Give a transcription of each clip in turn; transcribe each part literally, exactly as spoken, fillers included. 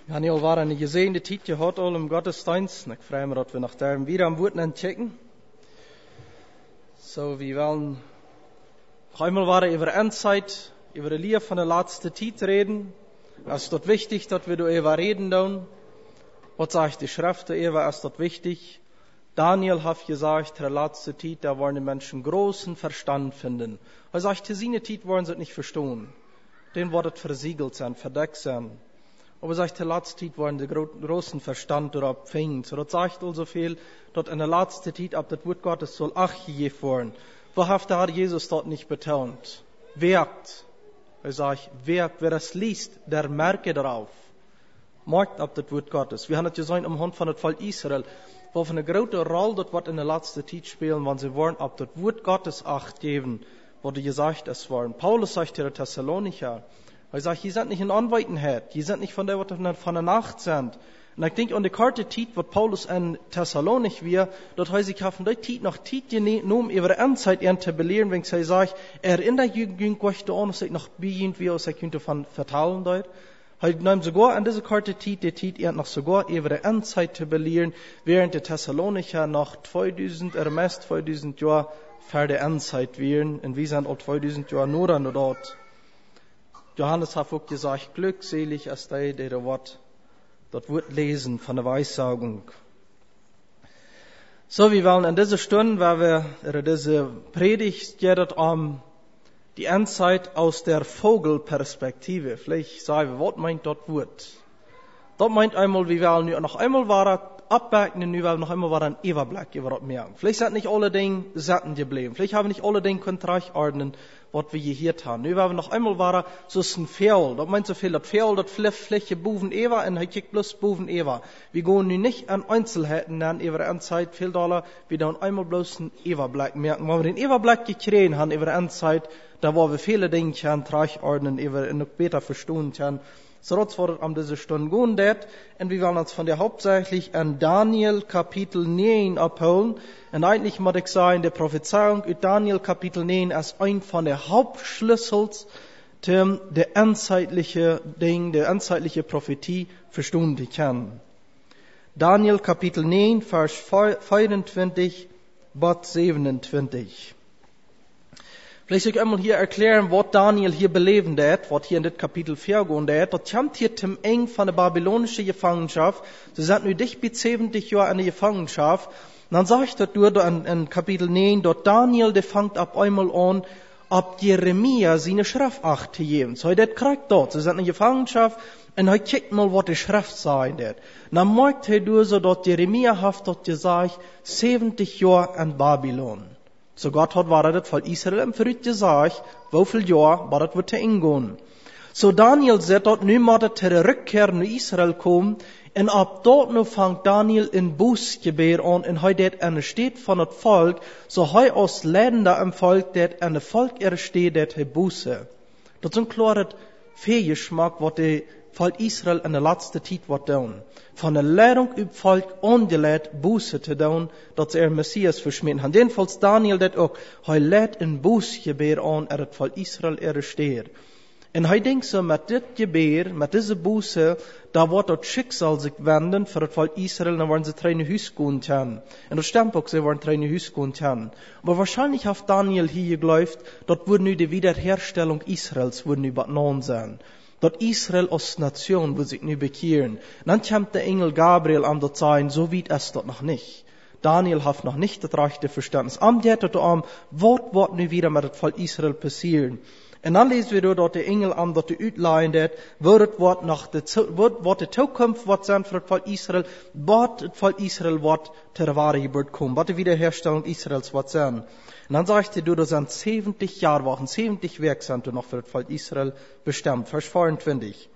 Wir haben ja al waar een gesegnete tijd gehad al im Gottesdienst. Ik freue mich, dass wir nach der wieder am Wort entdecken. So, wir wollen noch einmal waren über Endzeit, über die Liebe von der letzten Zeit reden. Es ist dort wichtig, dass wir darüber reden tun. Was sagt die Schrift darüber? Es ist dort wichtig. Daniel hat gesagt, der letzte Zeit, da wollen die Menschen großen Verstand finden. Er sagt, diese Zeit wollen sie nicht verstehen. Den wird versiegelt sein, verdeckt sein. Aber er sagt, der letzte Zeit wollen die großen Verstand oder finden. So, das sagt also viel, dass in der letzten Zeit, ab das Wort Gottes soll Acht gegeben werden. Wahrhaft hat Jesus dort nicht betont. Werkt. Er sagt, werkt, wer das liest, der merke darauf. Merkt ab das Wort Gottes. Wir haben es gesehen am Hand von dem Volk Israel, wo von eine große Rolle dort wird in der letzten Zeit spielen, wenn sie wollen ab das Wort Gottes Acht geben, wurde gesagt, es waren. Paulus sagt der Thessalonicher, er sagt, ihr seid nicht in Anweitenheit, ihr seid nicht von der, was von der Nacht sind. Und ich denke, an der Karte Tiet, was Paulus in Thessalonich wir, dort heißt ich, haben die Tiet noch Tiet genommen, über die Endzeit zu belehren, wenn ich sage, er in der Jugend möchte auch noch noch beginnt, wie aus, ich könnte von vertalen dort. Halt nahm sogar an dieser Karte Tiet, die Tiet er noch sogar über die Endzeit zu belehren, während der Thessalonicher noch zweitausend, er meist zweitausend Jahre für die Endzeit wären, und wir sind auch zweitausend Jahre nur an dort. Johannes hat auch gesagt, glückselig ist der, der das Wort, das Wort lesen von der Weissagung. So, wir wollen in dieser Stunde, weil wir, oder diese Predigt geht um die Endzeit aus der Vogelperspektive. Vielleicht sagen wir, was meint das Wort? Das meint einmal, wir wollen noch einmal war abbacken, und wir wollen noch einmal war ein Überblick über das merken. Vielleicht sind nicht alle Dinge satten geblieben. Vielleicht haben nicht alle Dinge können ordnen, was wir hier haben. Wir wollen noch einmal war so ein Pferd. Das meint so viel, das Pferd, das Fläche Buven Eva, und er kriegt bloß Buven Eva. Wir gehen nun nicht an Einzelheiten an über die Endzeit, viel Dollar, wir dann einmal bloß ein Überblick merken. Wenn wir den Überblick gekriegt haben über die Endzeit, da wo wir viele Dinge können, ordnen, über noch besser verstehen können. So, das wird an dieser Stunde gehen, dat. Und wir wollen uns von der hauptsächlich an Daniel Kapitel neun abholen. Und eigentlich muss ich sagen, die Prophezeiung in Daniel Kapitel neun ist ein von der Hauptschlüssels, um der endzeitliche Ding, der endzeitliche Prophetie verstehen zu können. Daniel Kapitel neun, Vers vierundzwanzig bis siebenundzwanzig. Vielleicht soll ich einmal hier erklären, was Daniel hier beleben hat, was hier in das Kapitel vier gehen hat. Das kommt hier zum Ende von der babylonischen Gefangenschaft. Sie sind nur dicht bis siebzig Jahre in der Gefangenschaft. Und dann sagt er dort in, in Kapitel neun, dort Daniel, der fängt ab einmal an, ab Jeremia seine Schrift acht zu geben. So, der kriegt dort. Sie sind in der Gefangenschaft, und er guckt mal, was die Schrift sagt. Und dann merkt er durch, so, dass Jeremia hat dort gesagt, siebzig Jahre in Babylon. So Gott hat war das von Israel im Früh gesagt, wie viel Jahr war das wird hingehen. So Daniel sagt dort, nun muss er zur Rückkehr nach Israel kommen, und ab dort noch fängt Daniel in Bußgebet an, und heute det eine steht von das Volk, so heu aus Länder im Volk, det eine Volk ersteht, det he Buße. Das ist ein klares Fehlgeschmack, was die Volk Israel in der letzten Zeit wird tun. Von der Lehrung über Volk angelehrt, Buße zu tun, dass er Messias verschmieden hat. Jedenfalls Daniel das auch. Er lädt in Bußgebet an, er hat Volk Israel ersteht. Und er denkt so, mit dit Gebet, mit dieser Buße, da wird das Schicksal sich wenden für das Volk Israel, dann werden sie drei Hüs gehen können. Und das stimmt auch, sie werden drei Hüs gehen können. Aber wahrscheinlich hat Daniel hier geglaubt, dort würde nur die Wiederherstellung Israels würde übernommen sein. Dort Israel als Nation wird sich nicht bekehren. Dann kommt der Engel Gabriel an dort sein, so weit es dort noch nicht. Daniel hat noch nicht das rechte Verständnis. Am der dort am, was wird nun wieder mit dem Volk Israel passieren? Und dann lesen wir dort der Engel an, dort die Utlein, dort wird wird nach der wird wird die Zukunft wird sein für das Volk Israel, wird das Volk Israel wird zur Wahre Geburt kommen, wird die Wiederherstellung Israels wird sein. Und dann sagte du, das sind siebzig Jahre Wochen, siebzig Werk sind noch für das Volk Israel bestimmt. Vers vierundzwanzig.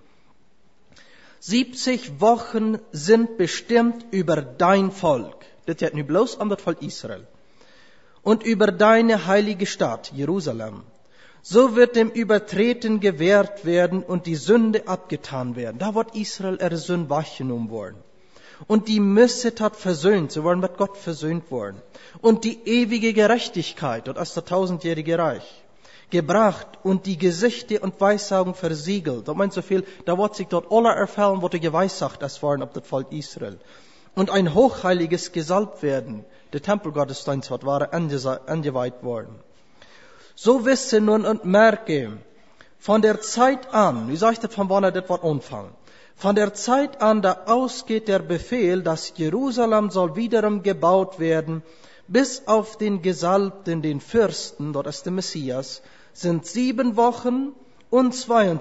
siebzig Wochen sind bestimmt über dein Volk. Das geht nicht bloß an das Volk Israel. Und über deine heilige Stadt, Jerusalem. So wird dem Übertreten gewährt werden und die Sünde abgetan werden. Da wird Israel ihre Sünde weggenommen worden. Und die Missetat versöhnt, sie wollen mit Gott versöhnt worden. Und die ewige Gerechtigkeit, das ist das tausendjährige Reich. gebracht und die Gesichte und Weissagen versiegelt. Das meint so viel, da wird sich dort alle erfüllen, was er geweissagt es waren auf das Volk Israel. Und ein hochheiliges gesalbt werden. Der Tempelgottesdienst war eingeweiht worden. So wisse nun und merke, von der Zeit an, wie sage ich das, von wann er das Wort anfangen? Von der Zeit an, da ausgeht der Befehl, dass Jerusalem soll wiederum gebaut werden, bis auf den Gesalbten, den Fürsten, dort ist der Messias, sind sieben Wochen und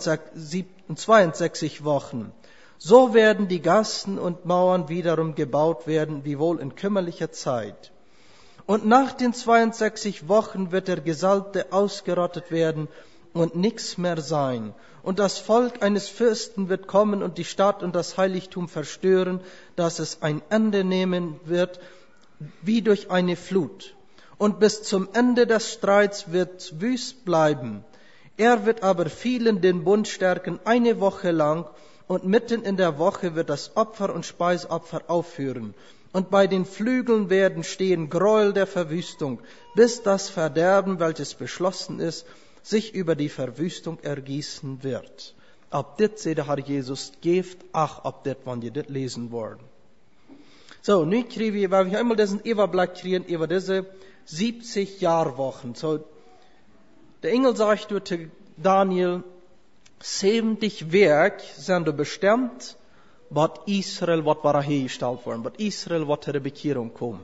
zweiundsechzig Wochen. So werden die Gassen und Mauern wiederum gebaut werden, wiewohl in kümmerlicher Zeit. Und nach den zweiundsechzig Wochen wird der Gesalbte ausgerottet werden und nichts mehr sein. Und das Volk eines Fürsten wird kommen und die Stadt und das Heiligtum verstören, dass es ein Ende nehmen wird, wie durch eine Flut. Und bis zum Ende des Streits wird wüst bleiben. Er wird aber vielen den Bund stärken eine Woche lang, und mitten in der Woche wird das Opfer und Speisopfer aufführen. Und bei den Flügeln werden stehen Gräuel der Verwüstung, bis das Verderben, welches beschlossen ist, sich über die Verwüstung ergießen wird. Ab dit, sagt der Herr Jesus, gebt ach ab dit, wann ihr dit lesen wollen. So, nu kriegen wir, weil wir einmal diesen Überblick kriegen über diese siebzig Jahrwochen. So, der Engel sagt zu Daniel, siebzig Werk sind bestimmt, was Israel, was war hergestellt worden, was Israel, was zur Bekehrung kommt.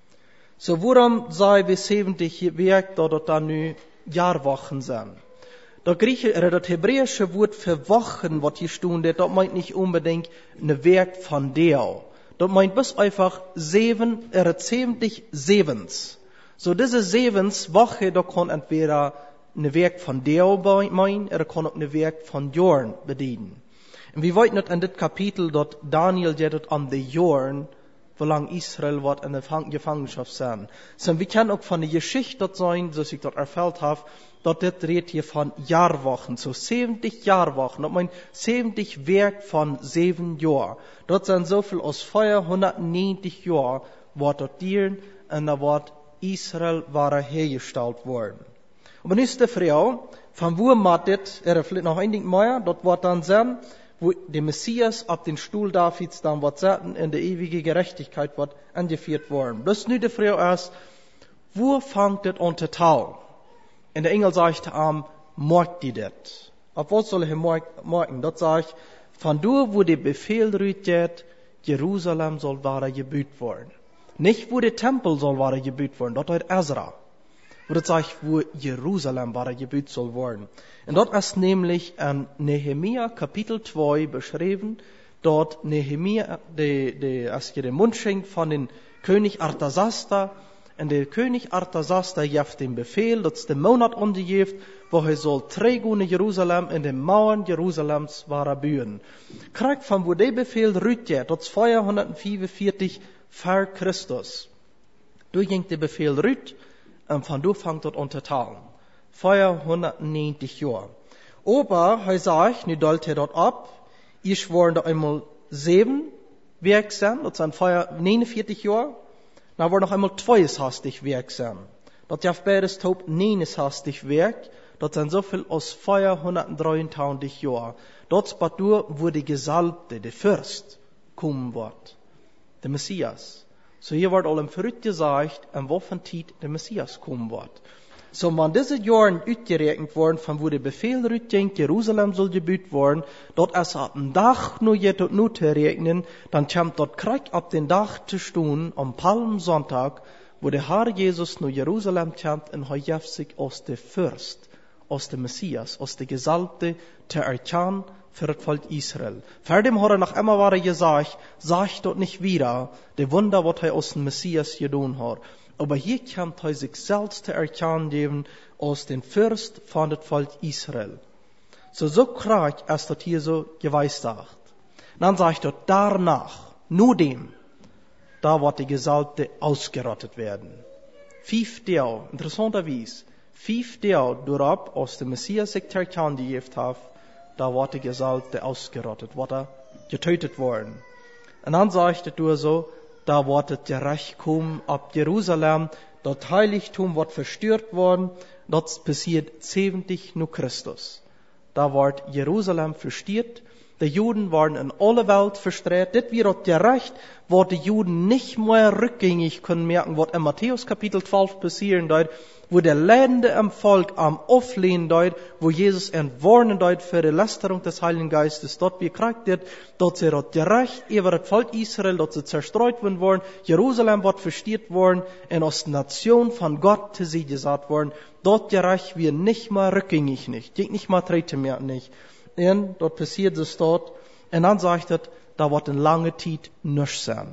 So, warum sei wir siebzig Werk, da dort dann nu Jahrwochen sind? Das Grieche, oder das hebräische Wort für Wochen, was hier steht, das meint nicht unbedingt eine Werk von der. Das meint bis einfach sieben, er hat siebzig Sevens. So diese Sevens Woche, da kann entweder eine Werk von der meinen, oder kann auch eine Werk von Jorn bedienen. Und wir wollten nicht in das Kapitel, dort Daniel jedet an die Jorn, wie lange Israel wird in der Gefangenschaft sein. So, wir können auch von der Geschichte dort sein, so ich dort erfüllt habe, dort das redet hier von Jahrwochen, so siebzig Jahrwochen, das meint siebzig Werk von sieben Jahren. Dort sind so viel aus vierhundertneunzig Jahren, wo dort dienen, und da wird Israel war hergestellt worden. Und dann ist die Frau, von wo macht das, er vielleicht noch ein Ding mehr, dort wird dann sein, wo der Messias ab den Stuhl Davids dann wird sitzen, in der ewige Gerechtigkeit wird angeführt worden. Das ist nu die Frau erst, wo fängt das an zu tun? Und der Engel sagt am, morgt die das? Ab was soll ich morgen? Das sagt, von da, wo der Befehl rührt, Jerusalem soll wahre gebüht worden. Nicht, wo der Tempel soll wahre gebüht worden, dort hat Ezra. Wo das sagt, wo Jerusalem wahre gebüht soll worden. Und dort ist nämlich in Nehemia Kapitel zwei beschrieben, dort Nehemia, die, die, als je den Mund schenkt von den König Artasasta, und der König Artasasta gibt den Befehl, dass der Monat umgeht, wo er soll trägen in Jerusalem, in den Mauern Jerusalems wahre bühen. Kriegt von wo der Befehl rührt, dort zweihundertfünfundvierzig vor Christus. Du ging der Befehl rührt, und von da fängt dort an zu tun. vierhundertneunzig Jahre. Aber, er sagt, nu dalt er dort ab, ich waren da einmal sieben wirksam, das sind neunundvierzig Jahre, dann war noch einmal zweiundsechzig wirksam. Das jaft beides taub neunundsechzig Werk, das sind so viel aus vierhundertdreiundneunzig Jahren. Dort spatur, wo die Gesalbte, der Fürst, kommen wird. Der Messias. So hier wird allem verrückt gesagt, an welchen Zeit der Messias kommen wird. So man diese Jahren ausgerechnet worden, von wo der Befehl rütting, Jerusalem soll gebüht worden, dort erst ab dem Dach nur jet und nur zu regnen, dann kommt dort Krieg ab den Dach zu stehen, am Palmsonntag, wo der Herr Jesus nur Jerusalem kommt, und er sich aus der Fürst, aus dem Messias, aus der Gesalbte, zu erkennen, für das Volk Israel. Vor dem hat er noch einmal war er gesagt, sag dort nicht wieder, der Wunder, was er aus dem Messias getan hat. Aber hier kann er sich selbst zu erkennen geben, aus dem Fürst von das Volk Israel. So, so krieg es dort hier so geweissagt. Dann sagt er, danach, nur dem, da wird die Gesalbte ausgerottet werden. Fünf Jahre, interessanterweise, fünf Jahre durab, aus dem Messias sich zu erkennen gegeben hat, da wird die Gesalbte ausgerottet, wird er getötet worden. Und dann sagt er so, da wird das Recht kommen ab Jerusalem, das Heiligtum wird verstört worden, das passiert siebzig nach Christus. Da wird Jerusalem verstiert. Die Juden waren in alle Welt verstreut. Das wird gerecht, wo die Juden nicht mehr rückgängig können merken, was in Matthäus Kapitel zwölf passieren dort, wo der Leidende im Volk am Auflehnen dort, wo Jesus entwarnen dort für die Lästerung des Heiligen Geistes, dort bekriegt wird, dort sie dort gerecht über das Volk Israel, dort sie zerstreut worden, Jerusalem wird verstiert worden, und als Nation von Gott zu sie gesagt worden, dort gerecht wir nicht mehr rückgängig nicht, geht nicht mehr treten mehr nicht. Und dort passiert es dort, und dann sagt er, da wird eine lange Zeit nichts sein.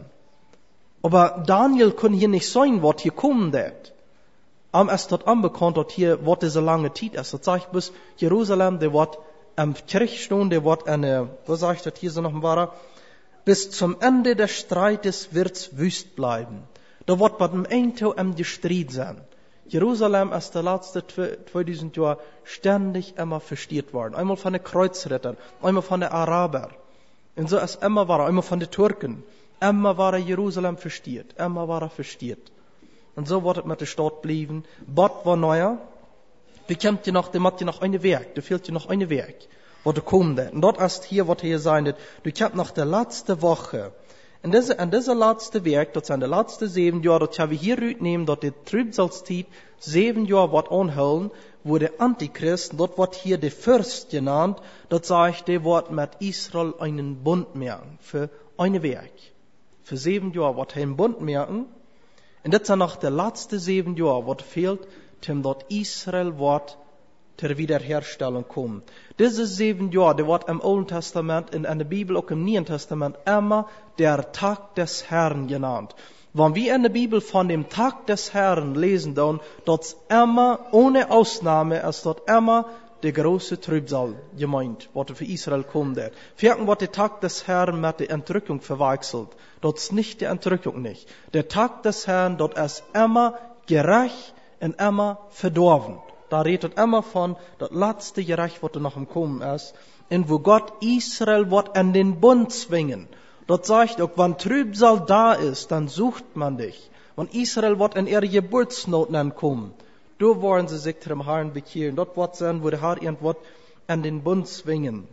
Aber Daniel kann hier nicht sagen, was hier kommen wird. Am ist dort anbekannt, dass hier wird diese lange Zeit ist. Das sagt bis Jerusalem, der wird am Kirch stehen, der wird eine, was sagt das hier so noch mal, bis zum Ende des Streites wird's wüst bleiben. Da wird bei dem Ende am Streit sein. Jerusalem ist der letzte zweitausend Jahre ständig immer verstiert worden. Einmal von den Kreuzrittern, einmal von den Arabern. Und so ist immer war, einmal von den Türken. Immer war Jerusalem verstiert, immer war er verstiert. Und so wird es mit der Stadt bleiben. Bad war neuer. Du kommt dir noch, du macht dir noch eine Werk, du fehlt dir noch eine Werk, wo du kommst. Und dort ist hier, was hier sein wird, du kommt nach der letzte Woche. Und diese, in dieser letzte Werk, das sind die letzten sieben Jahre, das haben wir hier nehmen, dass die Trübsalzeit sieben Jahre wird anhalten, wo der Antichrist, dort wird hier der Fürst genannt, das sagt, der wird mit Israel einen Bund machen, für eine Werk. Für sieben Jahre wird er einen Bund machen. Und das sind noch die letzten sieben Jahre, was fehlt, um dort Israel wird zur Wiederherstellung kommen. Diese sieben Jahre, die wird im Alten Testament, in der Bibel, auch im Neuen Testament, immer der Tag des Herrn genannt. Wenn wir in der Bibel von dem Tag des Herrn lesen, dann, dort immer, ohne Ausnahme, ist dort immer der große Trübsal gemeint, was für Israel kommt. Vierten wird der Tag des Herrn mit der Entrückung verwechselt. Dort ist nicht die Entrückung nicht. Der Tag des Herrn, dort ist immer gerecht und immer verdorben. Da redet immer von, das letzte Gerecht, was noch im Kommen ist, und wo Gott Israel wird an den Bund zwingen. Dort sagt auch, wenn Trübsal da ist, dann sucht man dich. Wenn Israel wird in ihre Geburtsnot kommen, da wollen sie sich zum Herrn bekehren. Dort wird sein, wo der Herr irgendwas an den Bund zwingen.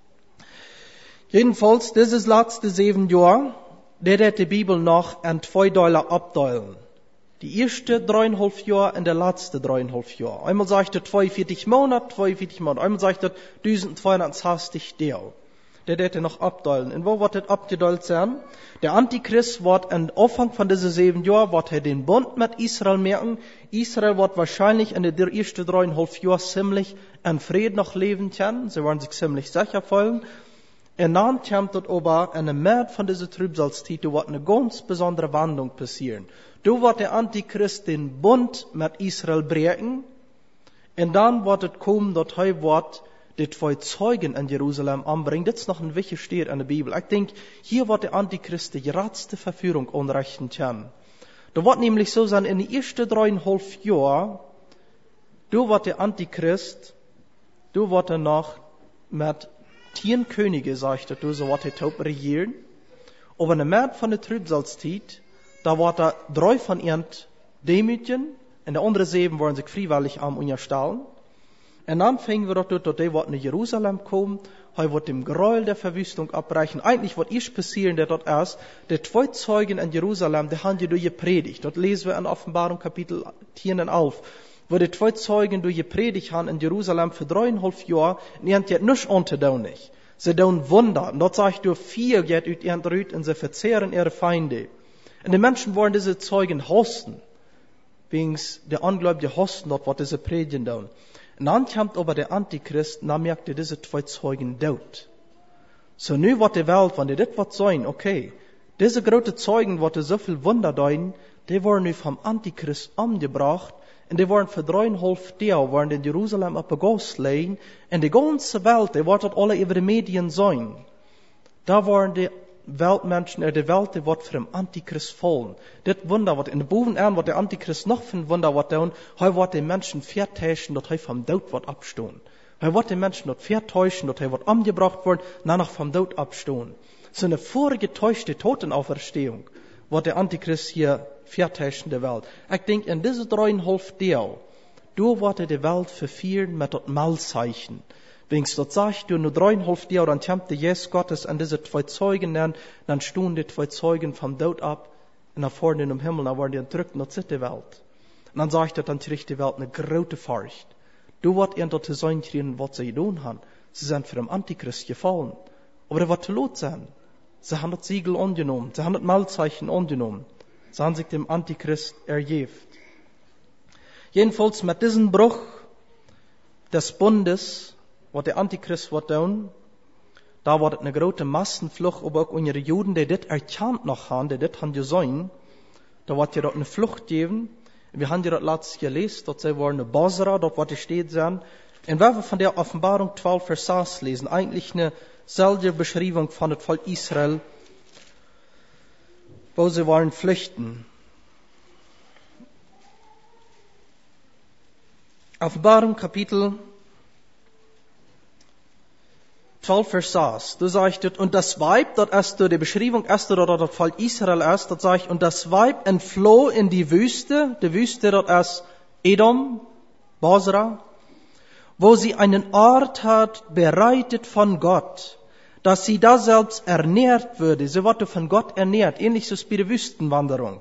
Jedenfalls, dieses letzte sieben Jahr, der hat die Bibel noch an zwei Dollar abteilen. Die erste dreieinhalb Jahre und der letzte dreieinhalb Jahre. Einmal sagt er zweiundvierzig Monate, zweiundvierzig Monate. Einmal sagt er zwölfhundertsechzig Tage. Der wird er noch abteilen. Und wo wird das abgeteilt sein? Der Antichrist wird am Anfang von diesen sieben Jahren, wird er den Bund mit Israel merken. Israel wird wahrscheinlich in den ersten dreieinhalb Jahren ziemlich in Frieden noch leben können. Sie werden sich ziemlich sicher fühlen. Und dann kommt dort aber in der Mitte von dieser Trübsalzeit, da wird eine ganz besondere Wandlung passieren. Da wird der Antichrist den Bund mit Israel brechen. Und dann wird es kommen, dass er wird die zwei Zeugen in Jerusalem anbringen. Das ist noch ein wichtiges steht in der Bibel. Ich denke, hier wird der Antichrist die geradste Verführung anrichten können. Da wird nämlich so sein, in den ersten dreieinhalb Jahren, da wird der Antichrist, da wird er noch mit zehn Könige, sagt er, da so wird er taub regieren. Aber in der Mitte von der Trübsalzeit, da wird er drei von ihnen demütigen, und die anderen sieben wollen sich freiwillig am unterstellen. Und dann fingen wir doch dort, dass die wird nach Jerusalem kommen, er wird dem Gräuel der Verwüstung abbrechen. Eigentlich wird erst passieren, der dort erst, die zwei Zeugen in Jerusalem, die haben die durch gepredigt. Dort lesen wir in Offenbarung Kapitel zehn und elf, wo die zwei Zeugen durch gepredigt haben in Jerusalem für dreieinhalb Jahre, und die haben jetzt nichts unterdaun nicht. Sie tun Wunder. Und dort sagt du, vier geht ut ihren Rüt, und sie verzehren ihre Feinde. Und die Menschen wollen diese Zeugen hassen. Wegen der Ungläubige hassen dort, was diese predigen tun. Und dann kommt aber der Antichrist, und dann merkt er diese zwei Zeugen tot. So nu wird die Welt, wenn die das was sein, okay, diese großen Zeugen, die so viel Wunder deuten, die wurden nu vom Antichrist umgebracht, und die waren für dreieinhalb Tage, waren in Jerusalem auf der Gas legen, und die ganze Welt, die wird alle über die Medien sein. Da waren die Weltmenschen, er die Welt, die wird für den Antichrist fallen. Das Wunder, was in der Boven an, was der Antichrist noch für ein Wunder wird tun, er wird den Menschen vertäuschen, dass er vom Tod wird abstehen. Er wird den Menschen dort vertäuschen, dass er wird umgebracht werden, danach vom Tod abstehen. So eine vorgetäuschte Totenauferstehung, wird der Antichrist hier vertäuschen der Welt. Ich denke, in diese dreieinhalb Tage, du wordt de Welt verführen mit dat Malzeichen. Wings dat sagt du nur dreieinhalb Jahre, dann kommt der Jesus Gottes an diese zwei Zeugen an, dann stehen die zwei Zeugen vom Tod ab, und nach vorne im Himmel, dann werden die entrückt nach die Welt. Und dann sagt er, dann kriegt die Welt eine große Furcht. Du wordt er dort zu sein kriegen, was sie tun haben. Sie sind für den Antichrist gefallen. Aber er wird zu lot sein. Sie haben das Siegel angenommen. Sie haben das Malzeichen angenommen. Sie haben sich dem Antichrist ergebt. Jedenfalls mit diesem Bruch des Bundes, was der Antichrist wird tun, da wird eine große Massenflucht, aber auch unsere Juden, die das erkannt noch haben, die das haben gesehen, da wird ja dort eine Flucht geben. Wir haben ja das letztes gelesen, dort sie waren eine Basra, dort wird steht sein. Und wenn wir von der Offenbarung zwölf, Vers sechs lesen, eigentlich eine selbe Beschreibung von dem Volk Israel, wo sie waren flüchten. Offenbarung Kapitel zwölf, Vers sechs. Du sagst, und das Weib, dort erst du die Beschreibung, erst dort das Volk Israel erst, dort sag ich, und das Weib entfloh in die Wüste, die Wüste dort erst Edom, Basra, wo sie einen Ort hat, bereitet von Gott, dass sie da selbst ernährt würde. Sie wurde von Gott ernährt, ähnlich so bei der Wüstenwanderung.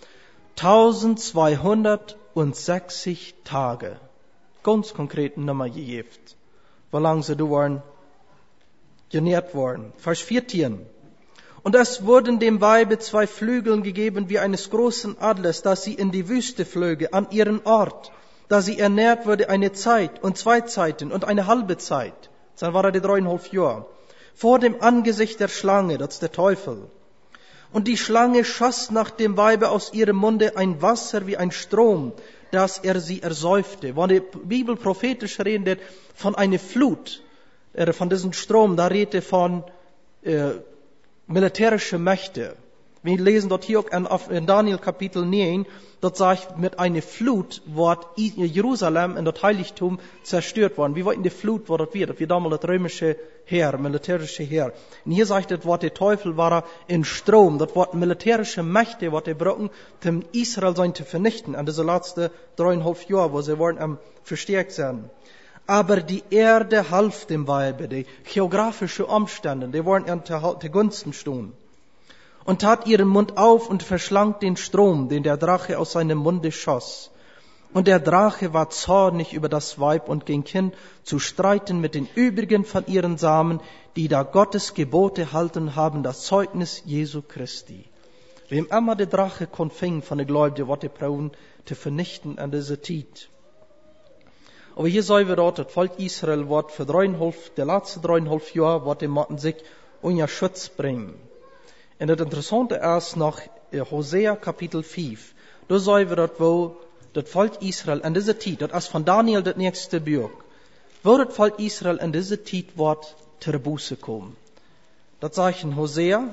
eintausendzweihundertsechzig Tage. Ganz konkreten Nummer gegeben. Wie lange sie da waren, genährt worden. Vers vierzehn. Und es wurden dem Weibe zwei Flügeln gegeben wie eines großen Adlers, dass sie in die Wüste flöge, an ihren Ort, da sie ernährt wurde eine Zeit und zwei Zeiten und eine halbe Zeit. Dann war er die dreieinhalb Jahre. Vor dem Angesicht der Schlange, das ist der Teufel. Und die Schlange schoss nach dem Weibe aus ihrem Munde ein Wasser wie ein Strom, dass er sie ersäufte. Wenn die Bibel prophetisch redet von einer Flut, von diesem Strom, da redet von äh, militärischen Mächten. Wir lesen dort hier auch in Daniel Kapitel neun, dort sagt, mit einer Flut wird Jerusalem in das Heiligtum zerstört worden. Wie war in der Flut, wo das wird? Das wird damals das römische Heer, militärische Heer. Und hier sagt das Wort, der Teufel war in Strom. Das Wort militärische Mächte, was die brauchen, um Israel sein zu vernichten. An diese letzten dreieinhalb Jahre, wo sie waren am verstärkt sein. Aber die Erde half dem Weibe, die geografische Umstände, die waren an der Gunsten stehen. Und tat ihren Mund auf und verschlang den Strom, den der Drache aus seinem Munde schoss. Und der Drache war zornig über das Weib und ging hin, zu streiten mit den übrigen von ihren Samen, die da Gottes Gebote halten haben, das Zeugnis Jesu Christi. Wem immer der Drache konfing von den Gläubigen, was die brauchen, zu vernichten an dieser Zeit. Aber hier sagen wir dort, das Volk Israel wird für dreieinhalb, der letzte dreieinhalb Jahre, wird die Matten sich unter Schutz bringen. Und das Interessante ist noch Hosea Kapitel fünf. Da sagen wir dort, wo das Volk Israel in dieser Zeit, das ist von Daniel das nächste Buch, wo das Volk Israel in dieser Zeit wird zur Buße kommen. Das sagt in Hosea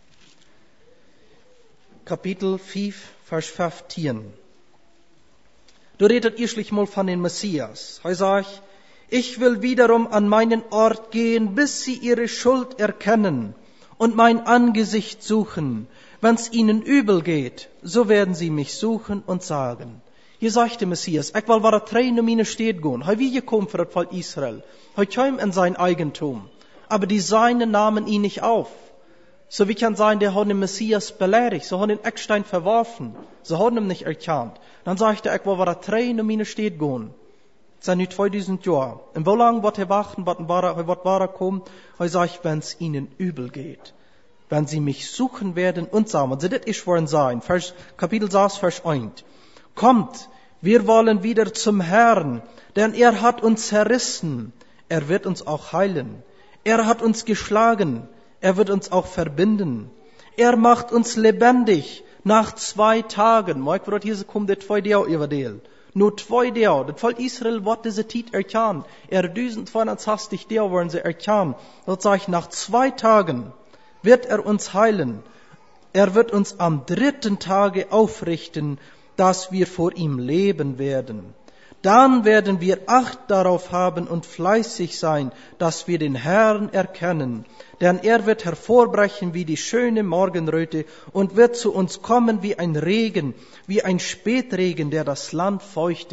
Kapitel fünf, Vers fünfzehn. Da redet ihr schlicht mal von den Messias. Er sagt, ich will wiederum an meinen Ort gehen, bis sie ihre Schuld erkennen und mein Angesicht suchen. Wenn's ihnen übel geht, so werden sie mich suchen und sagen. Hier sagt der Messias, ich will war Tränen um meine steht gehen. Er wie gekommen für das Volk Israel. Er kam in sein Eigentum. Aber die Seinen nahmen ihn nicht auf. So wie kann sein, der hat den Messias beleidigt. So hat den Eckstein verworfen. So hat ihn nicht erkannt. Dann sagt er, ich will war Tränen um meine steht gehen. Das sind nicht zweitausend Jahre. Und wo lange wird er warten, wird er kommen? Er sagt, wenn es ihnen übel geht. Wenn sie mich suchen werden und sagen, so das ist wollen sein. Vers, Kapitel sechs, Vers eins. Kommt, wir wollen wieder zum Herrn, denn er hat uns zerrissen. Er wird uns auch heilen. Er hat uns geschlagen. Er wird uns auch verbinden. Er macht uns lebendig nach zwei Tagen. Moik wird hier kommt, der zwei Jahre überdeel. Nur zwei Jahre. Das Volk Israel wird diese Zeit erkannt. Er eintausendzweihundertsechzig Jahre wollen sie erkannt. Das sage ich, nach zwei Tagen wird er uns heilen. Er wird uns am dritten Tage aufrichten, dass wir vor ihm leben werden. Dann werden wir Acht darauf haben und fleißig sein, dass wir den Herrn erkennen. Denn er wird hervorbrechen wie die schöne Morgenröte und wird zu uns kommen wie ein Regen, wie ein Spätregen, der das Land feuchtet.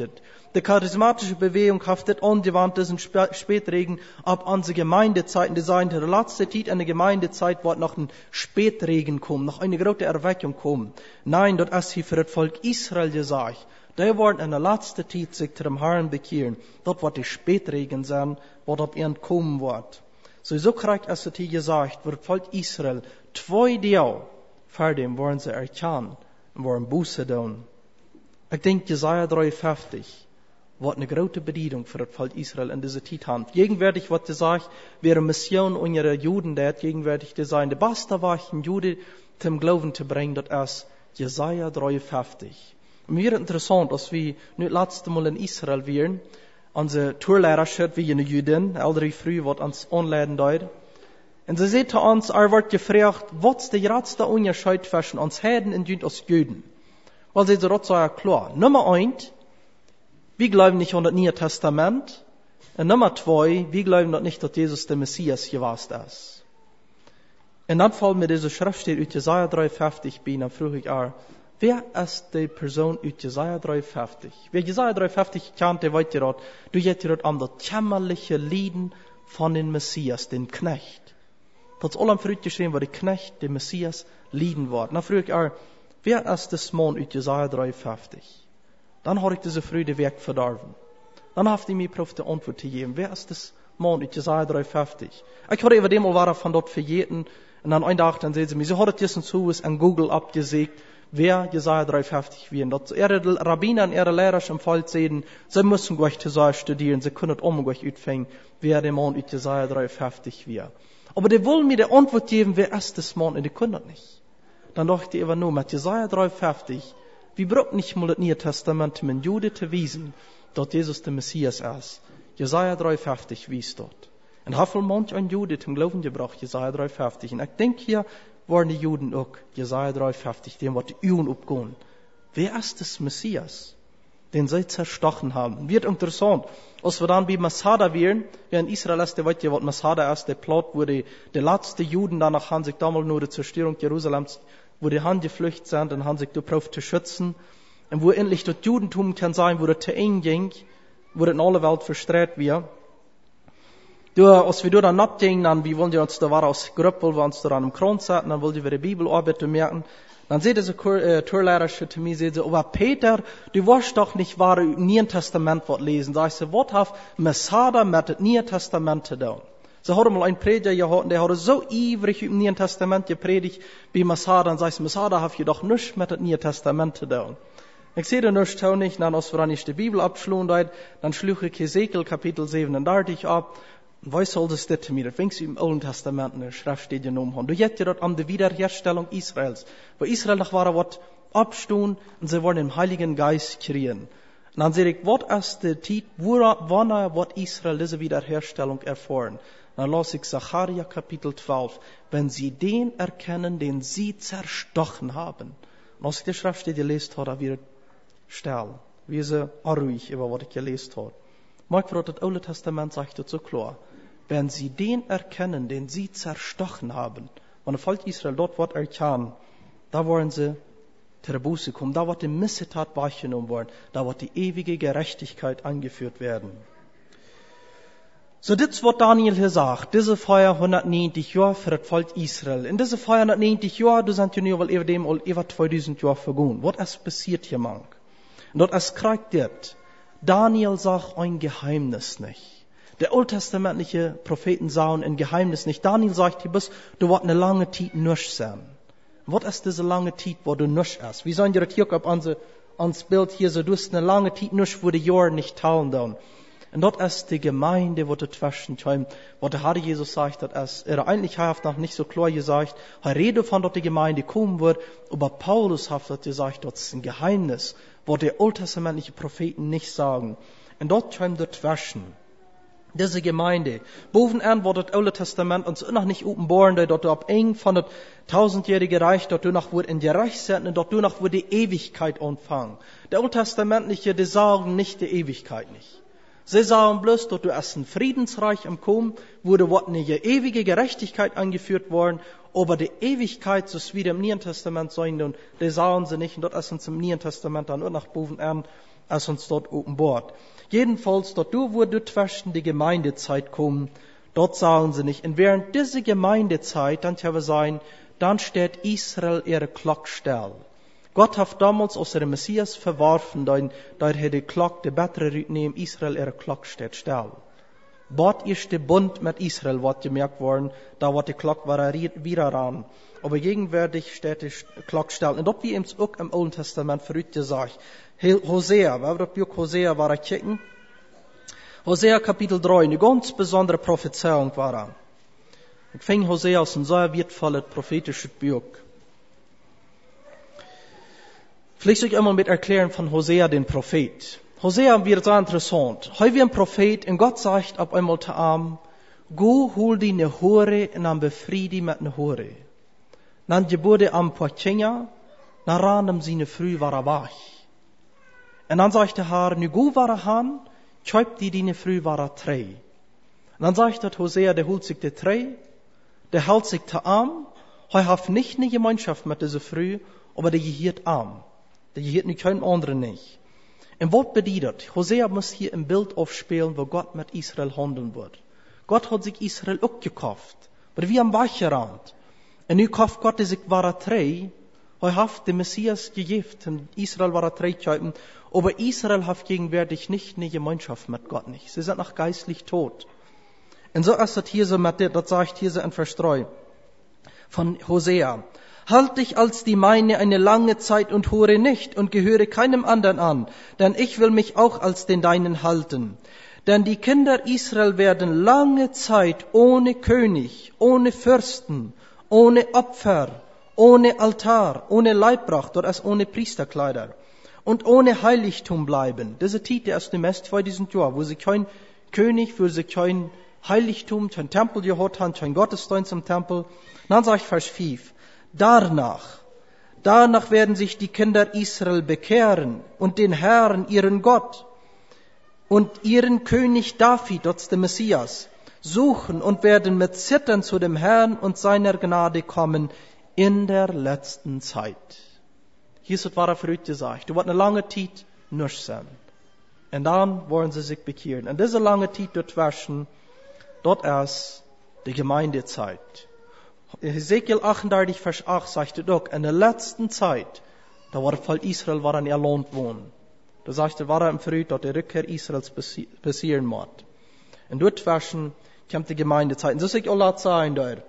Die charismatische Bewegung haftet angewandt diesen Spätregen ab an die Gemeindezeiten. Die sagen, der letzte Zeit in der Gemeindezeit wird noch ein Spätregen kommen, noch eine große Erweckung kommen. Nein, dort ist hier für das Volk Israel gesagt, die werden in der letzten Zeit sich zu dem Herrn bekehren. Dort wird die Spätregen sein, was ab ihnen kommen wird. So, so kriegt es hier gesagt, wird das Volk Israel zwei Jahre vor dem wollen sie erkennen und wollen Buße tun. Ich denke, Jesaja dreiundfünfzig wird eine große Bedienung für das Volk Israel in dieser Zeit haben. Gegenwärtig wird gesagt, wäre Mission unserer Juden, der hat gegenwärtig sein. Der beste war, ein Jude zum Glauben zu bringen, das ist Jesaja dreiundfünfzig. Und mir ist interessant, als wir nicht letzte Mal in Israel waren, unsere Tourlehrerin, wie eine Jüdin, ältere Frau, wird uns anleiten dort. Und sie sagt zu uns, er wird gefragt, was ist der größte Unterschied zwischen uns Heiden und uns Juden? Weil sie so dort sagen, klar, Nummer eins, wir glauben nicht an das Neue Testament. Und Nummer zwei, wir glauben dort nicht, dass Jesus der Messias gewesen ist. In dem Fall mit dieser Schrift steht aus Jesaja dreiundfünfzig bei, dann frage ich auch, wer ist die Person aus Jesaja dreiundfünfzig? Wer Jesaja dreiundfünfzig kennt, der weiß ja dort, du hättest dort an das jämmerliche Lieden von dem Messias, den Knecht. Das ist allem früh geschrieben, wo der Knecht, der Messias, lieden wird. Dann frage ich auch, wer ist das Mann aus Jesaja dreiundfünfzig? Dann habe ich diese früh den Weg verdorben. Dann habe ich mir probiert, die Antwort zu geben. Wer ist das Mann aus Jesaja dreiundfünfzig? Ich hatte über dem mal war von dort verjeten. Und dann einen Tag, dann sehen sie mir, sie hat jetzt zu uns an Google abgesägt, wer Jesaja dreiundfünfzig wären. Dort ihre Rabbiner und ihre Lehrer im Fall sehen, sie müssen gleich Jesaja studieren, sie können um gleich utfängen, wer der Mann aus Jesaja dreiundfünfzig wäre. Aber die wollen mir die Antwort geben, wer ist das Mann, und die können das nicht. Dann dachte ich immer nur, mit Jesaja dreiundfünfzig, wir brauchen nicht mal das Neue Testament, um den Juden zu wiesen, dass Jesus der Messias ist. Jesaja dreiundfünfzig wies dort. Und hat manch ein Jude zum Glauben gebracht, Jesaja dreiundfünfzig. Und ich denke, hier waren die Juden auch, Jesaja dreiundfünfzig, dem wird die Uhren abgehen. Wer ist das Messias, den sie zerstochen haben? Wird interessant. Als wir dann bei Masada wären, wer in Israel ist, der weiß ja, was Masada ist, der Plot, wo die, die letzten Juden danach haben sich damals nur die Zerstörung Jerusalems, wo die Hand geflüchtet sind und haben sich geprobt zu schützen. Und wo endlich das Judentum kann sein, wo das zu eng ging, wo das in alle Welt verstreut wird. Du, als wir da abgingen, dann, wie wollen wir uns da war aus Grüppel, wo uns da an dem Kron saßen, dann wollten wir die Bibel arbeiten merken. Dann seht ihr so, äh, Tourlehrer zu mir, seht ihr, aber Peter, du warst doch nicht wahr im Neuen Testament was lesen. Da ich so, was hat Masada mit dem Neuen Testament zu tun? Sie haben mal einen Prediger gehabt, der hat so ewig im Neuen Testament gepredigt, wie Masada, und sagt, Masada hat jedoch nichts mit dem Neuen Testament zu tun. Ich sehe da nichts tun nicht, dann, als wir dann nicht die Bibel abschlugen, dann schlug ich Hesekiel Kapitel siebenunddreißig ab. Und was soll das denn mir? Das fängst du im Alten Testament in der Schrift steht genommen haben. Du hättest ja dort an der Wiederherstellung Israels, wo Israel noch war, was abstehen, und sie wollen den Heiligen Geist kriegen. Und dann sehe ich, was ist der Zeit, wann wird Israel diese Wiederherstellung erfahren? Dann las ich Sacharja Kapitel zwölf. Wenn sie den erkennen, den sie zerstochen haben. Und als ich die Schrift gelesen habe, da wird still. Wie sie ruhig über was ich gelesen habe. Mag für das Alte Testament sagt das so klar. Wenn sie den erkennen, den sie zerstochen haben. Wenn das Volk Israel dort wird erkennen, da wollen sie zu der Buße kommen. Da wird die Missetat wahrgenommen worden. Da wird die ewige Gerechtigkeit angeführt werden. So, das wird Daniel hier sagt. Diese Feier hundertneunzig Jahre für das Volk Israel. In diese Feier hundertneunzig Jahre, du sind ja nur, weil über dem, über zweitausend Jahre vergehen. Was ist passiert hier, Mann? Und dort ist kriegt das. Daniel sagt ein Geheimnis nicht. Der alttestamentliche Propheten sagen ein Geheimnis nicht. Daniel sagt hier, bis du wirst eine lange Zeit nicht sein. Was ist diese lange Zeit, wo du nicht hast? Wie sollen die das hier auf unser, ans Bild hier so, du hast eine lange Zeit nicht, wo die Jahre nicht teilen dann. Und dort ist die Gemeinde, wo du zwischen kommt, wo der Herr Jesus sagt, dass er eigentlich hat noch nicht so klar gesagt, er redet von dort die Gemeinde kommen wird, aber Paulus hat dort gesagt, dort ist ein Geheimnis, wo die alttestamentlichen Propheten nicht sagen. Und dort kommt dort zwischen. Diese Gemeinde, bovenaan wird das Alte Testament uns noch nicht offenbaren, dort du ab eng von das tausendjährige Reich, dort du noch wird in die Reich sein, und dort du noch wird die Ewigkeit anfangen. Der Alttestamentliche, die sagen nicht die Ewigkeit nicht. Sie sagen bloß, dass du erst ein Friedensreich am Kommen, wo du eine ewige Gerechtigkeit eingeführt worden, aber die Ewigkeit, so wie im Neuen Testament sein, und die sagen sie nicht, und dort ist uns im Neuen Testament dann auch nach boven an, als uns dort offenbart. Jedenfalls, dort du, wo du zwischen die Gemeindezeit kommen, dort sagen sie nicht. Und während dieser Gemeindezeit, dann kann wir sagen, dann steht Israel ihre Glock still. Gott hat damals aus dem Messias verworfen, dann, dann hat die Glock, die bessere nehmen, Israel ihre Glock steht still. Bot ist der Bund mit Israel, was gemerkt worden, da wird die Glock wieder ran. Aber gegenwärtig steht die Glock still. Und dort wie eben auch im Alten Testament verrückt gesagt. Hosea, wir haben das Buch Hosea war kicken. Hosea Kapitel drei, eine ganz besondere Prophezeiung war da. Ich fing Hosea aus ein sehr wertvolles prophetisches Buch. Vielleicht soll ich einmal mit erklären von Hosea, den Prophet. Hosea wird sehr interessant. Heute wie ein Prophet, und Gott sagt ab einmal zu ihm, go hol die ne Hure und dann befriedi mit ne Hure. Dann geburde am Poachenja, dann ranem sie ne früh war er wach. Und dann sagt der Herr, ne go war er han, schäubt die die ne früh war er trei. Und dann sagt der Hosea, der holt sich der trei, der hält sich zu arm, er hat nicht eine Gemeinschaft mit dieser früh, aber der gehiert arm. Der gehiert nicht kein anderen nicht. Und was bedeutet? Hosea muss hier ein Bild aufspielen, wo Gott mit Israel handeln wird. Gott hat sich Israel auch gekauft. Aber wie am Weicherand. Und nu kauft Gott sich wahre drei. Er hat den Messias gegeben. Und Israel war drei Scheiben. Aber Israel hat gegenwärtig nicht eine Gemeinschaft mit Gott nicht. Sie sind noch geistlich tot. Und so ist das hier so mit der, das sagt hier so ein Verstreu von Hosea. Halt dich als die meine eine lange Zeit und höre nicht und gehöre keinem anderen an, denn ich will mich auch als den deinen halten. Denn die Kinder Israel werden lange Zeit ohne König, ohne Fürsten, ohne Opfer, ohne Altar, ohne Leibbracht oder als ohne Priesterkleider und ohne Heiligtum bleiben. Diese Titel ist die meist vor diesem Jahr, wo sie kein König, wo sie kein Heiligtum, kein Tempel gehabt haben, kein Gottesdienst im Tempel. Dann sagt Vers fünf. Danach, danach werden sich die Kinder Israel bekehren und den Herrn, ihren Gott und ihren König David, das ist der Messias, suchen und werden mit Zittern zu dem Herrn und seiner Gnade kommen in der letzten Zeit. Jesus war früh gesagt, du wirst eine lange Zeit nicht sein. Und dann wollen sie sich bekehren. Und diese lange Zeit dazwischen, dort ist die Gemeindezeit. Ezekiel achtunddreißig, Vers acht sagt doch, in der letzten Zeit, da war das Volk Israel war an ihr Land wohnen. Da sagt er, war er im Früh, dass die Rückkehr Israels passieren muss. Und dort zwischen kommt die Gemeindezeit. Und so soll ich auch sagen, dort.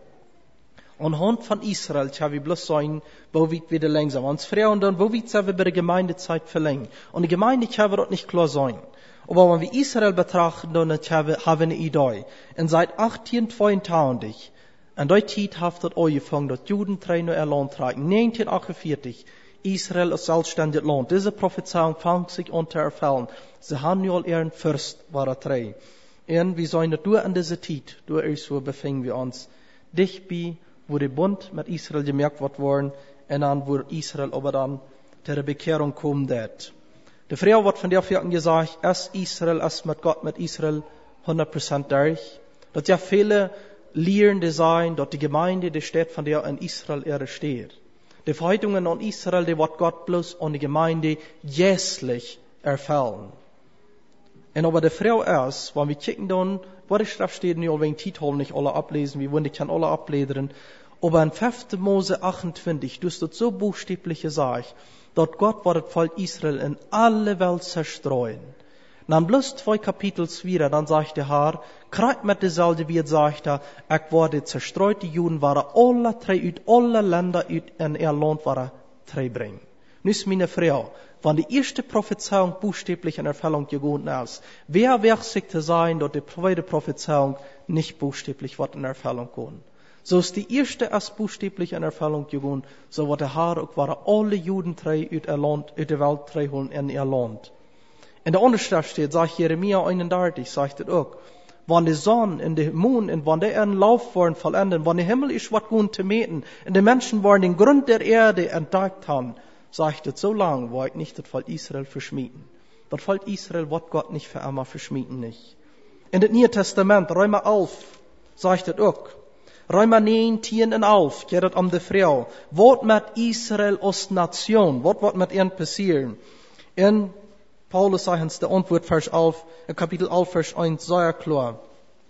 Anhand von Israel, kann wir bloß sagen, wo wir wieder langsam. Und Frauen dann, wo wir wir bei der Gemeindezeit verlängern. Und die Gemeinde kann wir dort nicht klar sein. Aber wenn wir Israel betrachten, dann haben wir eine Idee. Und seit achtzehnhundertzweiundneunzig, und dort Zeit hat das angefangen, dass Juden drei nur ihr Land tragen. neunzehnhundertachtundvierzig, Israel als selbstständiges Land. Diese Prophezeiung fängt sich an zu erfüllen. Sie haben ja ihren Fürst, war drei. Und wir sollen das durch an dieser Zeit, durch ist so befinden wir uns, dicht bei, wo der Bund mit Israel gemerkt wird worden, und dann, wo Israel aber dann der Bekehrung kommen wird. Die Frau wird von der Vierten gesagt, es Israel, es mit Gott, mit Israel, hundert Prozent durch. Das ja viele Lehrende sein, dort die Gemeinde, die steht von der in Israel er steht. Die Verheißungen an Israel, die wird Gott bloß an die Gemeinde jährlich erfüllen. Und aber die Frau ist, wenn wir kicken dann, wo die Schrift steht, nicht wegen Titel nicht alle ablesen, wir wollen die kann alle ablesen, aber in fünfter Mose achtundzwanzig, du hast dort so buchstäblich gesagt, dort Gott wird das Volk Israel in alle Welt zerstreuen. Dann bloß zwei Kapitel wieder, dann sagt der Herr, kreut mit derselbe, wie er sagte, ich wurde zerstreut, die Juden waren alle drei, uit alle Länder, uit in ihr Land waren drei bringen. Nu ist meine Frau, wenn die erste Prophezeiung buchstäblich in Erfüllung gegangen ist, wer wird sich zu sein, dass die zweite Prophezeiung nicht buchstäblich wird in Erfüllung gehen? So ist die erste erst buchstäblich in Erfüllung gegangen, so wird der Herr auch waren alle Juden drei, uit ihr Land, uit der Welt drei holen in ihr Land. In der Unterschrift steht, sagt Jeremia einunddreißig, sagt es auch, wenn die Sonne und der Mond und wenn der ihren Lauf wollen vollenden, wenn der Himmel ist was gut zu meten, und die Menschen wollen den Grund der Erde entdeckt haben, sagt es so lange, wo ich nicht das Volk Israel verschmieden. Das Volk Israel wird Gott nicht für immer verschmieden, nicht. In dem Neuen Testament, Römer elf, sagt es auch, Römer neun, tien und elf, geht es um die Frau. Was mit Israel als Nation, was wird mit ihnen passieren? In Paulus sagt uns der Antwort, Vers elf, Kapitel elf, Vers eins, sehr klar.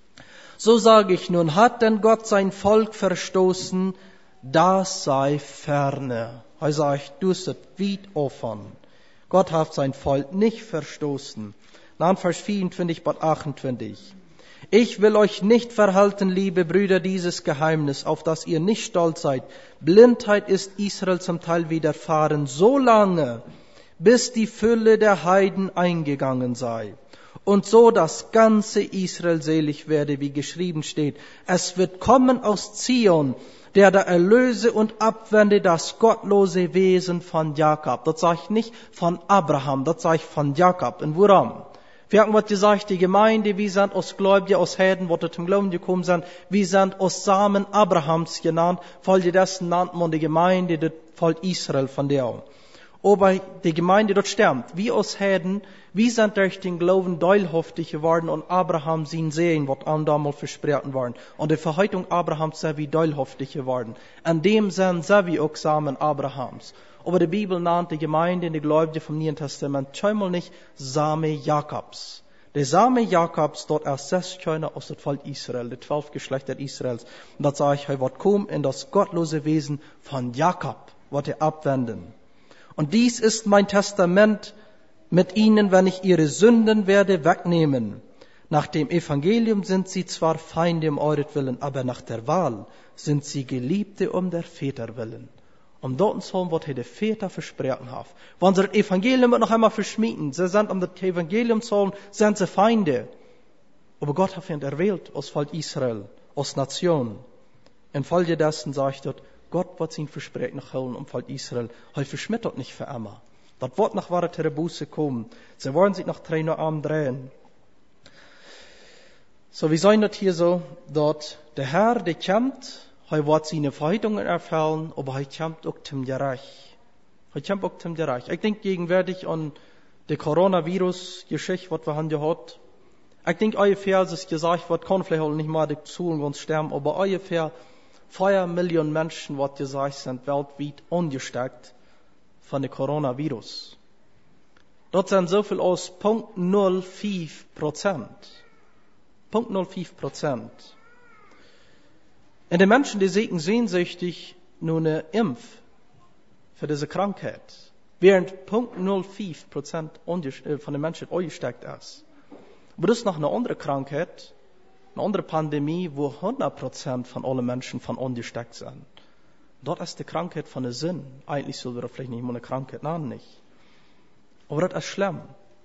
So sage ich nun, hat denn Gott sein Volk verstoßen, das sei ferne. Er sagt, du bist weit offen. Gott hat sein Volk nicht verstoßen. Dann Vers vierundzwanzig bis achtundzwanzig. Ich will euch nicht verhalten, liebe Brüder, dieses Geheimnis, auf das ihr nicht stolz seid. Blindheit ist Israel zum Teil widerfahren, so lange, bis die Fülle der Heiden eingegangen sei. Und so das ganze Israel selig werde, wie geschrieben steht. Es wird kommen aus Zion, der da erlöse und abwende das gottlose Wesen von Jakob. Das sage ich nicht von Abraham, das sage ich von Jakob. Und warum? Wir haben was gesagt, die Gemeinde, wir sind aus Gläubigen, aus Heiden, die zum Glauben gekommen sind, wir sind aus Samen Abrahams genannt, weil dessen nannt man die Gemeinde, das Volk Israel von der. Aber die Gemeinde dort stammt, wie aus Heiden, wir sind durch den Glauben teilhaftig geworden und Abraham sein Sehen, was an damals versprochen worden. Und die Verheitung Abrahams sei wie teilhaftig geworden. An dem sind sie wie auch Samen Abrahams. Aber die Bibel nannt die Gemeinde, die Gläubige vom Neuen Testament, scheinbar nicht Same Jakobs. Der Same Jakobs, dort erst sechs Kinder aus dem Volk Israel, die zwölf Geschlechter Israels. Und das sage ich, er wird kommen in das gottlose Wesen von Jakob, wird er abwenden. Und dies ist mein Testament mit ihnen, wenn ich ihre Sünden werde wegnehmen. Nach dem Evangelium sind sie zwar Feinde um euretwillen, aber nach der Wahl sind sie Geliebte um der Väter willen. Um dort zu haben, was er der Väter versprochen hat. Wenn sie das Evangelium noch einmal verschmieden, sie sind um das Evangelium zu haben, sind sie Feinde. Aber Gott hat ihn erwählt aus Volk Israel, aus Nation. In Folge dessen sagt er, Gott wird ihn versprechen nach Höllen um Volk Israel. Er verschmittert nicht für immer. Das wird nach wahrer Buße kommen. Sie wollen sich nach drei Uhr Abend drehen. So, wir sehen das hier so, dort der Herr, der kämpft, er wird seine Verheißungen erfüllen, aber er kämpft auch zum Gerecht. Er kämpft auch zum Gerecht. Ich denke gegenwärtig an die Coronavirus-Geschichte, was wir haben gehabt. Ich denke ungefähr, es ist gesagt, wird kann vielleicht auch nicht mal die Zuhörer uns sterben, aber ungefähr vier Millionen Menschen, was gesagt sind, weltweit angesteckt von dem Coronavirus. Dort sind so viel aus null Komma null fünf Prozent. null Komma null fünf Prozent. Und die Menschen, die sehen sehnsüchtig nur eine Impf für diese Krankheit. Während null Komma null fünf Prozent von den Menschen angesteckt ist. Aber das ist noch eine andere Krankheit, eine andere Pandemie, wo hundert Prozent von allen Menschen von angesteckt sind. Dort ist die Krankheit von der Sinn. Eigentlich soll das vielleicht nicht mal eine Krankheit nennen, nicht. Aber das ist schlimm.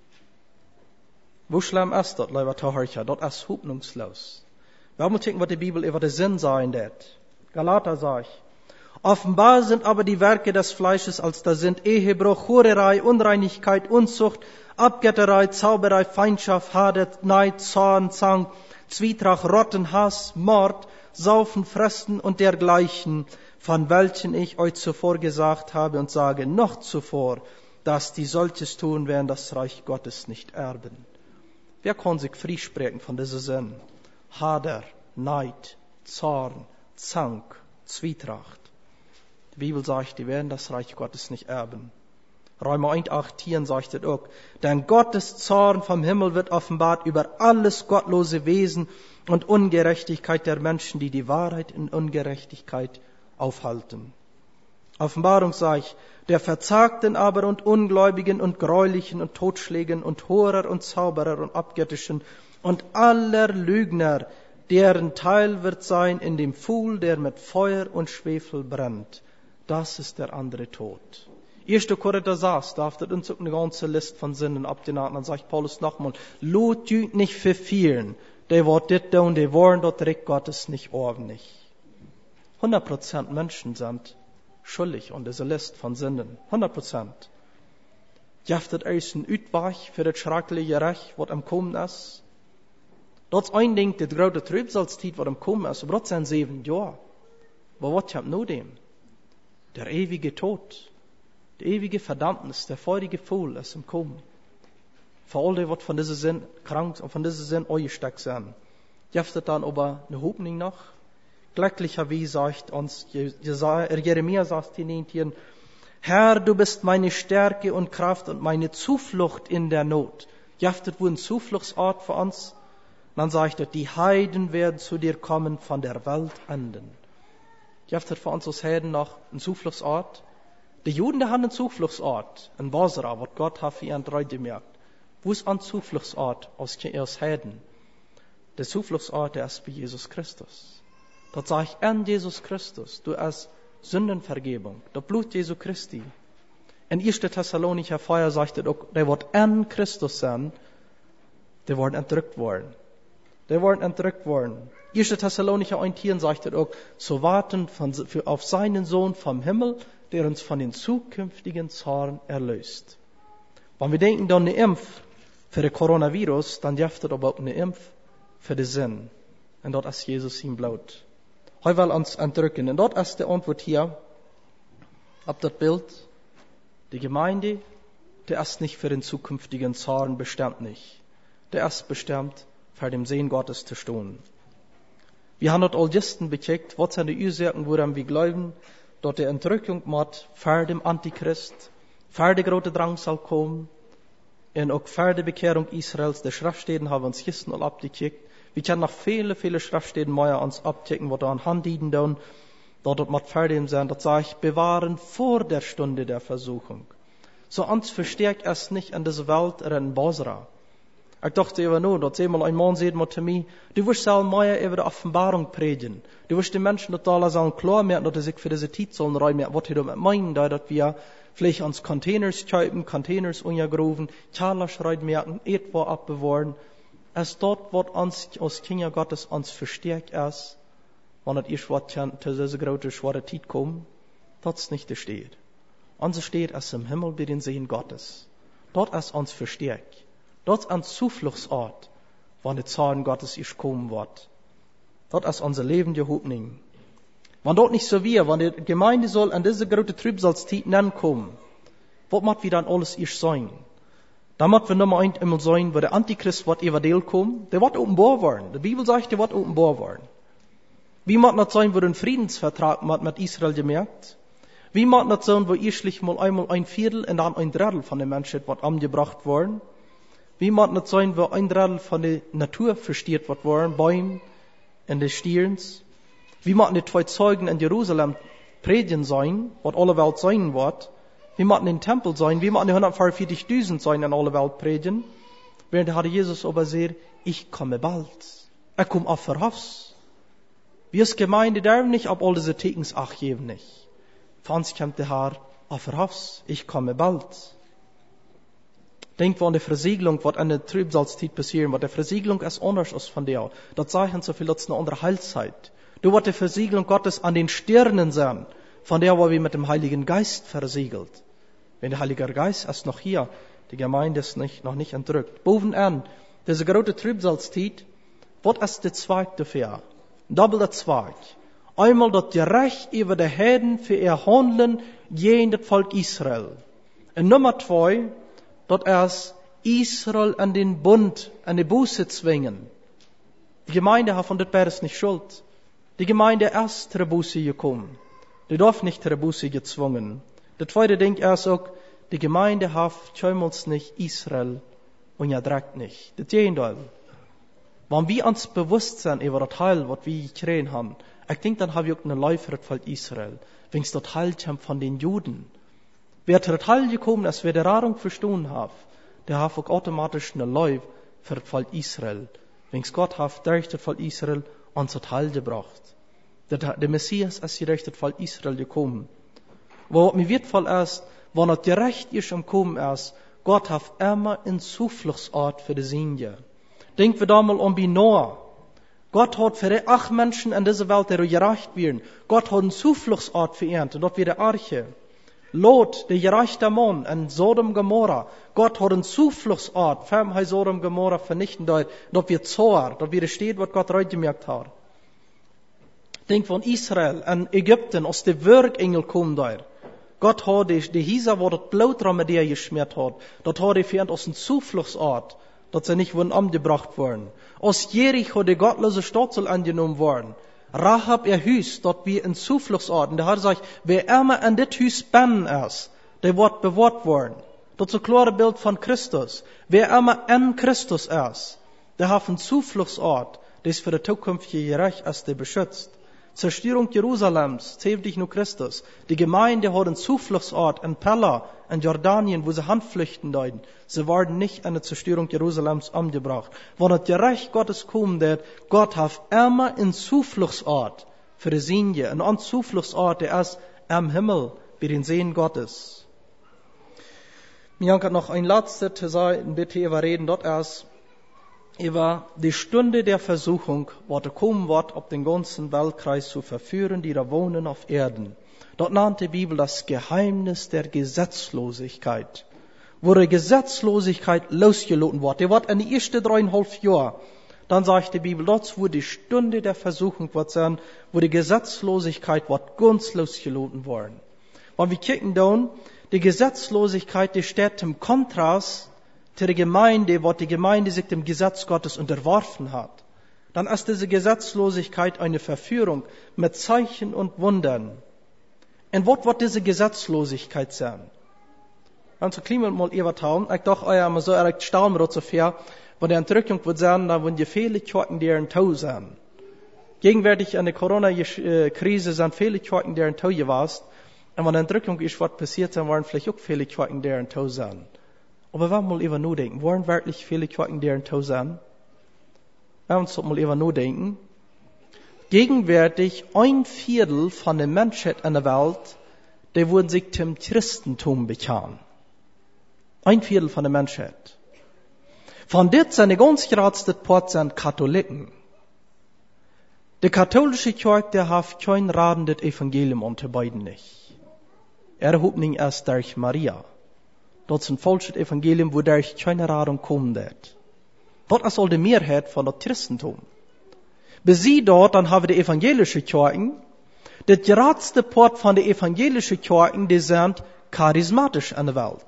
Wo schlimm ist das, lieber Tauhercher? Dort ist hoffnungslos. Wir haben gucken, was die Bibel über den Sinn sagen wird. Galater sagt, offenbar sind aber die Werke des Fleisches, als da sind Ehebruch, Hurerei, Unreinigkeit, Unzucht, Abgötterei, Zauberei, Feindschaft, Hader, Neid, Zorn, Zank, Zwietracht, Rotten, Hass, Mord, Saufen, Fressen und dergleichen, von welchen ich euch zuvor gesagt habe und sage noch zuvor, dass die solches tun, werden das Reich Gottes nicht erben. Wer kann sich freisprechen von dieser Sinn? Hader, Neid, Zorn, Zank, Zwietracht. Die Bibel sagt, die werden das Reich Gottes nicht erben. Römer eins achtzehn sagt es auch, denn Gottes Zorn vom Himmel wird offenbart über alles gottlose Wesen und Ungerechtigkeit der Menschen, die die Wahrheit in Ungerechtigkeit aufhalten. Offenbarung sagt, der Verzagten aber und Ungläubigen und Gräulichen und Totschlägen und Horer und Zauberer und Abgöttischen und aller Lügner, deren Teil wird sein in dem Pfuhl, der mit Feuer und Schwefel brennt. Das ist der andere Tod. erster Korinther sechs, da hat uns eine ganze Liste von Sünden abgenannt. Dann sagt Paulus nochmal, lot jüt nicht verfehlen, der wird dit tun, der wollen dort Recht Gottes nicht ordentlich. hundert Prozent Menschen sind schuldig an dieser Liste von Sünden. hundert Prozent. Jaftet erst ein Utweich für das schreckliche Recht, was am Kommen ist. Dat is een ding, de grote Trübsalstijd wat am Kommen ist, aber dat zijn sieben Jahre. Aber was kommt nur dem? Der ewige Tod, die ewige Verdammnis, der feurige Pfuhl ist am Kommen. Für all die, was von dieser Sinn krank und von dieser Sinn eingesteckt sind. Jaftet dann aber eine Hoffnung noch. Glücklicherweise sagt uns Jeremia, sagt hier, Herr, du bist meine Stärke und Kraft und meine Zuflucht in der Not. Jaftet wo ein Zufluchtsort für uns? Dann sagt er, die Heiden werden zu dir kommen von der Welt enden. Jaftet für uns als Heiden noch ein Zufluchtsort? Die Juden, die haben einen Zufluchtsort, in Bosra, was Gott hat für ihren Treue gemerkt. Wo ist ein Zufluchtsort aus, aus Heiden? Der Zufluchtsort, der ist bei Jesus Christus. Dort sage ich, an Jesus Christus, du hast Sündenvergebung, das Blut Jesu Christi. In erster Thessalonicher Feuer sagt er auch, der wird an Christus sein, der wird entrückt worden. Der wird entrückt worden. erster Thessalonicher eins sagt er auch, zu warten von, für, auf seinen Sohn vom Himmel, der uns von den zukünftigen Zorn erlöst. Wenn wir denken dann eine Impf für den Coronavirus, dann jaftet aber auch eine Impf für den Sinn. Und dort ist Jesus ihm Blut. Hij will uns entrücken. Und dort ist die Antwort hier, auf das Bild, die Gemeinde, der ist nicht für den zukünftigen Zorn bestimmt nicht. Der ist bestimmt, für den Sehen Gottes zu stehen. Wir haben dort all Gisten bekickt, was sind die Ursachen, woran wir glauben, dort die Entrückung macht, für den Antichrist, für die große Drangsal kommen, und auch für die Bekehrung Israels. Die Schriftstellen haben uns Gisten all abgekickt. Wir können noch viele, viele Schriftstellen mehr uns abchecken, wo da an Handiden tun, dort mit fertig sein, das sage ich, bewahren vor der Stunde der Versuchung. So uns verstärkt es nicht in dieser Welt oder in Bosra. Ich dachte immer nur, dass einmal ein Mann sagt mir zu mir, du wirst selber mehr über die Offenbarung predigen. Du wirst den Menschen das da sagen, klar merken, dass sie sich für diese Zeit sollen räumen, was sie damit meinen, dass wir vielleicht uns Containers kaufen, Containers untergruben, Charlerschreit merken, etwa abbewahren. Es dort, was uns als Kinder Gottes uns verstärkt ist, wenn es erst was zu dieser großen, schweren Zeit kommt, das nicht steht. Uns steht es im Himmel bei den Sehen Gottes. Dort ist uns verstärkt. Dort ist ein Zufluchtsort, wenn der Zorn Gottes erst kommen wird. Dort ist unser Leben die Hoffnung. Wenn dort nicht so wäre, wenn die Gemeinde soll an diese große Trübsalzeit kommen, was macht wir dann alles erst sein? Da muss wir Nummer eins immer sein, wo der Antichrist wird evangel kommen, der wird offenbar werden. Die Bibel sagt, der wird offenbar werden. Wie muss das sein, wo der Friedensvertrag mit Israel gemerkt? Wie muss das sein, wo erstlich mal einmal ein Viertel und dann ein Drittel von der Menschheit wird angebracht worden? Wie muss das sein, wo ein Drittel von der Natur verstiert wird worden, Bäume und des Stierens? Wie muss die zwei Zeugen in Jerusalem predigen sein, was alle Welt sein wird? Wie muss den Tempel sein? Wie muss die hundertvierundvierzigtausend sein in alle Welt predigen? Während der Herr Jesus aber sagt, ich komme bald. Er kommt auf Verhofs. Wir als Gemeinde dürfen nicht ab all diese Tekens acht geben nicht. Für uns kommt der Herr auf Verhofs. Ich komme bald. Denkt an die Versiegelung, was an der Trübsalzeit passieren wird. Die Versiegelung ist anders als von der. Das sagen so viel, das ist eine andere Heilzeit. Du wird die Versiegelung Gottes an den Sternen sein, von der wo wir mit dem Heiligen Geist versiegelt. Wenn der Heilige Geist ist noch hier, die Gemeinde ist nicht, noch nicht entrückt. Bovenaan, diese große Trübsalzeit, was ist der Zweig dafür? Doppel der Zweig. Einmal das Recht über die Heiden für ihr Handeln gegen das Volk Israel. Und Nummer zwei, das ist Israel an den Bund, an die Buße zwingen. Die Gemeinde hat von das beides nicht schuld. Die Gemeinde ist zur Buße gekommen. Die darf nicht zur Buße gezwungen. Der zweite Ding ist auch, die Gemeinde hat scheinbar nicht Israel und ja direkt nicht. Das Gegenteil. Wenn wir uns bewusst sind über das Heil, was wir gekriegt haben, ich denke, dann haben wir auch eine Läufe für das Volk Israel. Wenn es das Heil kommt von den Juden. Wer zu das Heil gekommen ist, wer die Radung verstanden hat, der hat auch automatisch eine Läufe für das Volk Israel. Wenn es Gott hat, durch das Volk Israel uns das Heil gebracht. Der, der Messias ist durch das Volk Israel gekommen. Aber was mir wertvoll ist, wenn das gerecht ist und kommen ist, Gott hat immer einen Zufluchtsort für die Sünde. Denken wir da mal an wie Noah. Gott hat für die acht Menschen in dieser Welt, die gerecht werden, Gott hat einen Zufluchtsort für ihn, und dort wie die Arche. Lot, der gerechte Mann in Sodom und Gomorra, Gott hat einen Zufluchtsort, für ihn Sodom und Gomorra vernichten dort, dort wie Zoar, dort wie steht, was Gott reingemacht hat. Denk von Israel en Ägypten, als de werkengel kom daar. Gott hat die, die Hisa, wo das Blut mit der geschmiert hat, dort hat er für uns aus einem Zufluchtsort, dass sie nicht wurden umgebracht worden. Aus Jericho, die gottlose Stadt soll angenommen worden. Rahab ihr Hüs, dort wie ein Zufluchtsort. Und der Herr sagt, wer immer an das Hüs bannen ist, der wird bewahrt worden. Das ist ein klares Bild von Christus. Wer immer in Christus ist, der hat einen Zufluchtsort, der ist für die zukünftige Reich als der beschützt. Zerstörung Jerusalems, zählt dich nur Christus. Die Gemeinde hat einen Zufluchtsort in Pella, in Jordanien, wo sie Handflüchten deuten. Sie werden nicht an der Zerstörung Jerusalems umgebracht. Wenn das Reich Gottes kommt, der Gott hat immer einen Zufluchtsort für die Seine, einen Zufluchtsort, der ist am Himmel, bei den Seen Gottes. Mir hat noch ein letztes zu sagen, bitte über reden, dort erst über die Stunde der Versuchung, wo er kommen wird, auf den ganzen Weltkreis zu verführen, die da wohnen auf Erden. Dort nannte die Bibel das Geheimnis der Gesetzlosigkeit, wo die Gesetzlosigkeit losgelassen wird. Der wird in die ersten dreieinhalb Jahre, dann sagt die Bibel, dort wo die Stunde der Versuchung wird sein, wo die Gesetzlosigkeit wird ganz losgelassen worden. Wenn wir kicken dann, die Gesetzlosigkeit, die steht im Kontrast zu der Gemeinde, wo die Gemeinde sich dem Gesetz Gottes unterworfen hat. Dann ist diese Gesetzlosigkeit eine Verführung mit Zeichen und Wundern. Und was wird diese Gesetzlosigkeit sein? Also klimmen mal übertauen. Ich dachte, euer mal so erregt staunen wir so fair, wo die Entrückung wird sein, da wollen die viele Kirchen, die in Tau sein. Gegenwärtig in der Corona-Krise sind viele Kirchen, die in Tau gewesen. Und wenn die Entrückung ist, was passiert, dann waren vielleicht auch viele Kirchen, die in Tau sein. Aber wir wollen mal über nur denken, waren wirklich viele Kirchen, die in Tau sein? Wir wollen uns mal über nur denken. Gegenwärtig ein Viertel von der Menschheit in der Welt, die wurden sich zum Christentum bekehren. Ein Viertel von der Menschheit. Von dort sind die ganz geradste Prozent Katholiken. Die katholische Kirche, der hat kein radendes Evangelium unter beiden nicht. Er hat nicht erst durch Maria. Das ist ein falsches Evangelium, wo durch keine Radung kommen wird. Das ist all die Mehrheit von dem Christentum. Bis sie dort, dann haben wir die evangelische Kirchen. Das geradste Port von der evangelischen Kirchen, die sind charismatisch in der Welt.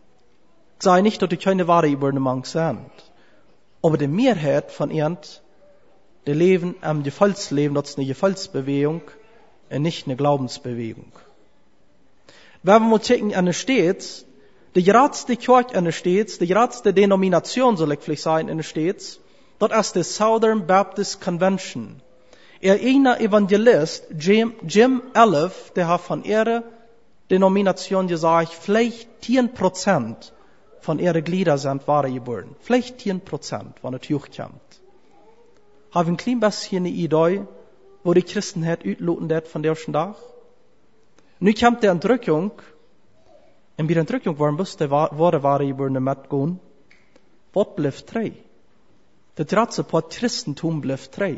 Ich sage nicht, dass die keine wahre Übernehmung sind. Aber die Mehrheit von ihnen, die leben am Gefallsleben, das ist eine Gefallsbewegung und nicht eine Glaubensbewegung. Wenn wir mal checken an der States, die geradste Kirche in der States, die geradste Denomination, soll ich vielleicht sagen, in der States, das ist die Southern Baptist Convention. Er einer Evangelist, Jim, Jim Elliff, der hat von ihrer Denomination gesagt, vielleicht zehn Prozent von ihren Gliedern sind wahre geboren. Vielleicht zehn Prozent, wenn es hochkommt. Haben ein klein bisschen eine Idee, wo die Christenheit utloten wird von der ersten Tag? Nu kommt die Entrückung, und bei der Entrückung waren wusste, wahre wahre geboren mitgehen. Was bleibt drei? Das ganze Part Christentum bleibt drei.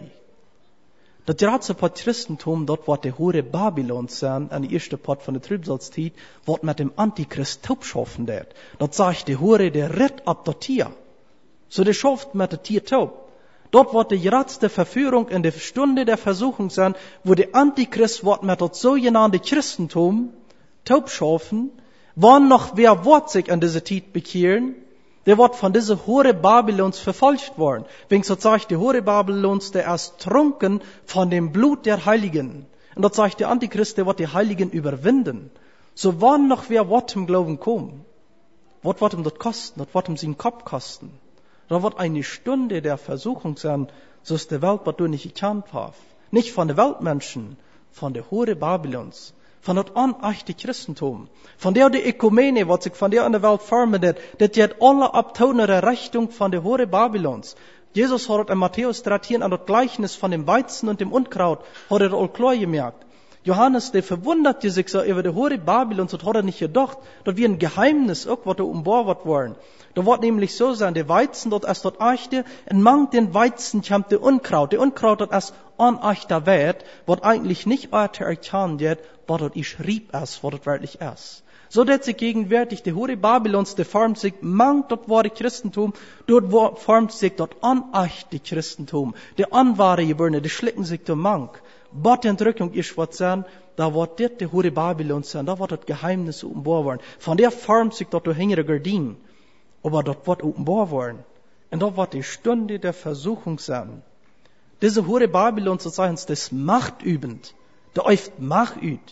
Das ganze Part Christentum, dort wird der hohe Babylon sein, an der erste Part von der Trübsalzeit, wird mit dem Antichrist taubschaffen wird. Das sagt der hohe, der ritt ab das Tier. So der schafft mit dem Tier taub. Dort wird die geradste Verführung in der Stunde der Versuchung sein, wo der Antichrist wird mit das sogenannte Christentum taubschaffen, wann noch wer wird sich an diese Zeit bekehren, der wird von dieser Hure Babylons verfolgt worden. Wegen so sagt die Hure Babylons, der ist trunken von dem Blut der Heiligen. Und dort sagt der Antichrist, der wird die Heiligen überwinden. So wann noch wer wird im Glauben kommen? Was wird ihm das kosten? Das wird ihm seinen Kopf kosten. Da wird eine Stunde der Versuchung sein, so ist die Welt, was du nicht gekannt hast. Nicht von den Weltmenschen, von der Hure Babylons. Von das unechte Christentum. Von der die Ökumene, was sich von der in der Welt formt, das geht alle abtonere Richtung von der Hure Babylons. Jesus hat in Matthäus dreizehn an das Gleichnis von dem Weizen und dem Unkraut, hat er all klar gemerkt. Johannes, der verwundert sich so über die Hure Babylons, und hat er nicht gedacht, dass wir ein Geheimnis irgendwas da umbohrt worden. Da wird nämlich so sein, der Weizen, dort ist dort echte, und mang den Weizen kommt der Unkraut. Der Unkraut, dort ist unechter Wert, was eigentlich nicht weiter erkannt wird, was dort ich schrieb es, was dort wirklich ist. So dass sich gegenwärtig die Hure Babylons, der formt sich, mang dort wahre Christentum, dort formt sich dort unechte Christentum. Der unwahre Geborene, die schlicken sich der Mang. Bot die Entrückung ist was sein, da wird das die Hure Babylons sein, da wird das Geheimnis umbohrt worden. Von der formt sich dort die hängere Gardine. Aber dort wird umbohrt worden. Und dort wird die Stunde der Versuchung sein. Diese Hure Babylon, so sagen sie, das machtübend. Der oft Macht übt.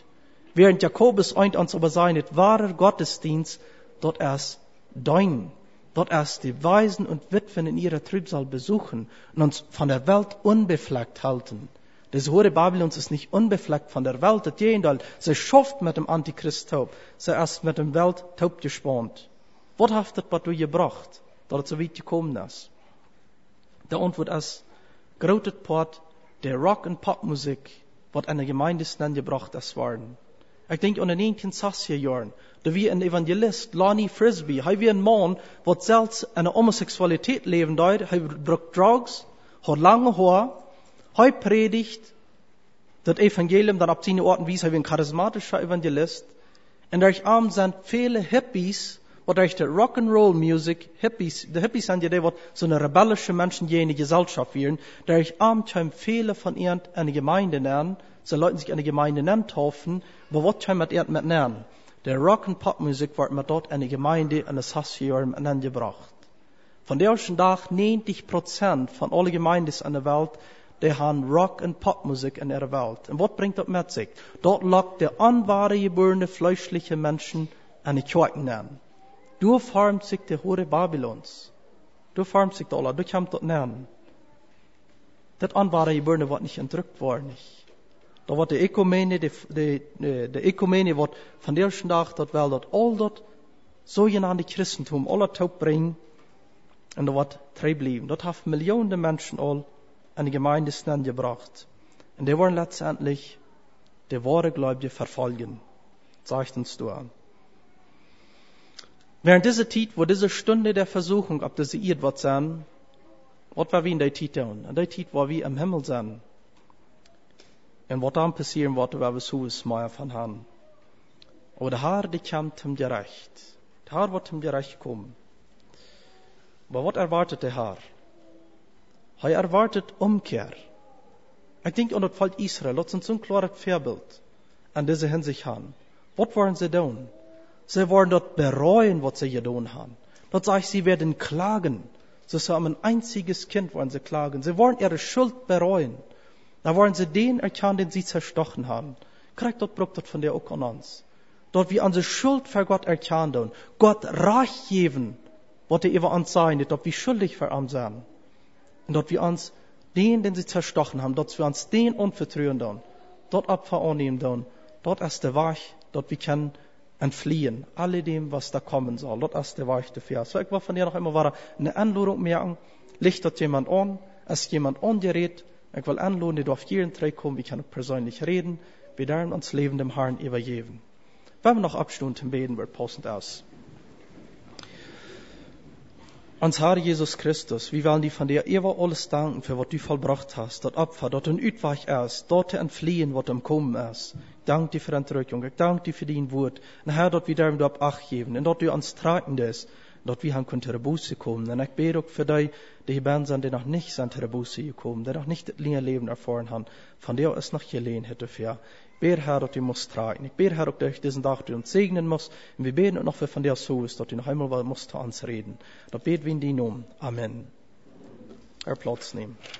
Während Jakobus eint uns aber seinet, wahrer Gottesdienst, dort erst dein, dort erst die Waisen und Witwen in ihrer Trübsal besuchen und uns von der Welt unbefleckt halten. Das Hure Babylons ist nicht unbefleckt von der Welt, das Jendal, sie schafft mit dem Antichrist-Taub, sie erst mit dem Welt taub gespannt. Was hat das, was du gebracht, dass es so weit gekommen ist? Der Antwort ist, großes Part der Rock- und Popmusik, was eine Gemeinde gebracht ist worden. Ich denke an den neunzehnhundertsechziger Jahren, da wie ein Evangelist, Lonnie Frisbee, er wie ein Mann, der selbst eine Homosexualität leben dort, er braucht Drugs, hat lange Haar, er predigt das Evangelium dann ab seinen Orten wie er wie ein charismatischer Evangelist. Und durch Abend sind viele Hippies, die durch die Rock'n'Roll-Musik, Hippies, die Hippies sind ja die, die so eine rebellische Menschen je in die Gesellschaft führen, durch Abend haben viele von ihnen eine Gemeinde nennen, so Leute sich eine Gemeinde nennen taufen, aber was haben mit ihnen mit nennen? Der Rock- und Popmusik wird mit dort eine Gemeinde in das Hassjahr gebracht. Von der ersten Tag neunzig Prozent von allen Gemeinden in der Welt, die haben Rock- und Popmusik in ihrer Welt. Und was bringt das mit sich? Dort lockt der unwahre, geborene, fleischliche Menschen an die Kirchen an. Du formt sich der Hure Babylons. Du formt sich da, du kannst dort nennen. Das unwahre, geborene wird nicht entrückt worden. Nicht. Da wird die Ökumene, die, die, die Ökumene wird von der ersten Tag, dort will dort all dort sogenannte Christentum, alle taub bringen, und da wird treu bleiben. Dort haben Millionen Menschen all an die Gemeinde gebracht. Und die wollen letztendlich die wahre Gläubige verfolgen. Zeigt uns du an. Während dieser Zeit, wo diese Stunde der Versuchung, ob das ihr wird sein, was war wie in der Zeit tun? In der Zeit war wie im Himmel sein. Und was dann passieren wird, war es Hus mehr von Herrn. Aber der Herr, die kommt ihm gerecht. Der Herr wird ihm gerecht kommen. Aber was erwartet der Herr? Er erwartet Umkehr. Ich denke an das Volk Israel, das uns so ein klares Vorbild an diese Hinsicht haben. Was wollen sie tun? Sie wollen dort bereuen, was sie getan haben. Dort sage ich, sie werden klagen. Sie haben ein einziges Kind, wollen sie klagen. Sie wollen ihre Schuld bereuen. Da wollen sie den erkennen, den sie zerstochen haben. Kriegt dort braucht das von der auch an uns. Dort wir unsere Schuld für Gott erkennen und Gott Recht geben, was er über uns sein, dort wir schuldig für uns sind. Und dort wir uns den, den sie zerstochen haben, dort wir uns den unvertrauen dann, dort Opfer annehmen dann, dort ist der Weg, dort wir können entfliehen, alle dem, was da kommen soll. Dort ist der Weg dafür. So ich war von dir noch immer war eine Anladung merken, liegt dort jemand an, ist jemand angerät. Ich will anlohnen, die auf jeden Tag kommen, wir können persönlich reden, wir werden uns Leben dem Herrn übergeben. Wenn wir noch abstunden beten, wird passend aus. Uns Herr Jesus Christus, wir wollen dir von dir immer alles danken, für was du vollbracht hast, das Opfer, das ein Utweg ist, dort entfliehen, was am Kommen ist. Ich danke dir für die Entrückung, ich danke dir für dein Wort. Und Herr, dort wir darum du ab Acht geben, und dort du uns tragen das, dort wir haben können zur Buße kommen. Und ich bete auch für die, die hier sind, die noch nicht sind zur Buße gekommen, die noch nicht das lange Leben erfahren haben, von der es noch gelehen hätte für. Ich bete, Herr, dass du musst tragen. Ich bete, Herr, dass durch diesen Tag du uns segnen musst. Und wir beten auch noch für von dir so ist, dass du noch einmal musst zu uns reden. Da beten wir in die Namen. Amen. Er Platz nehmen.